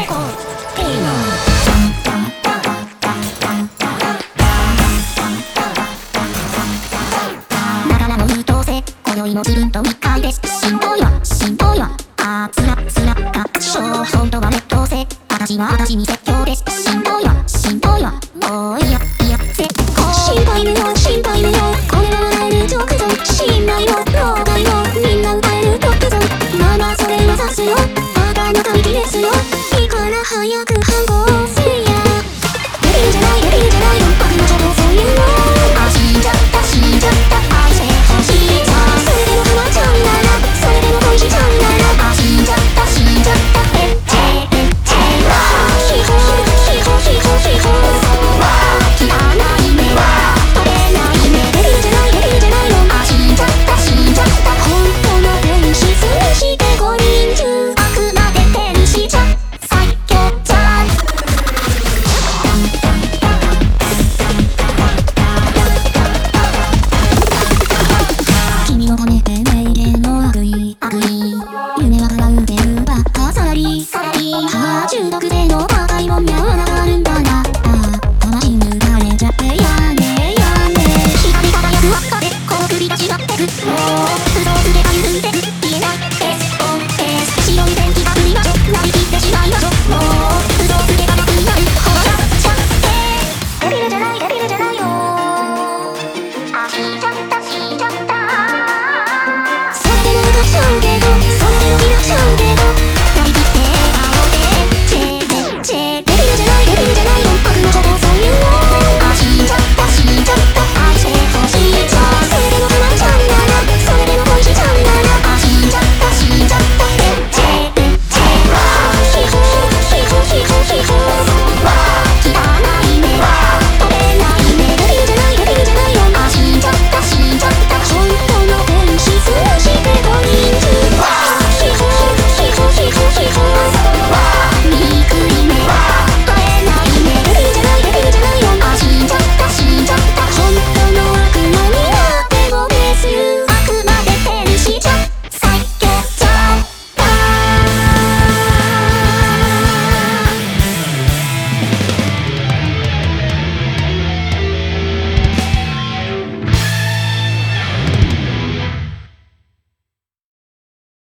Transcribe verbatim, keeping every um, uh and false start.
こういいのだからの優等生今宵も自分と密会です。しんどいわしんどいわあーつらつら合唱本当は劣等生私は私に説教です。しんどいわしんどいわもういやいや絶好心配無用心配無用これは笑える直前信頼を老害をみんな歌えるトップゾンまあまあそれ目指すよあなたの大気ですよいいから早く反抗せいやデビューじゃないデビューじゃない僕の邪道そういうのあ死んじゃった死んじゃった愛してほしいさそれでもハマっちゃうならそれでも恋しちゃうならあ死んじゃった死んじゃったえっちえっちえわひほひほひほひほそうは切らない目は取れない目デビューじゃないデビューじゃないのあ死んじゃった死んじゃった本当の天使数してごにん中あくまで天使じゃ最強じゃん君のためて名言の悪意悪意夢は叶うてるばっかサラリーサラリーはあ中毒性の高いもんにゃはながあるんだなああ魂抜かれちゃってやねやね光り輝く輪っかでこの首が違ってくもう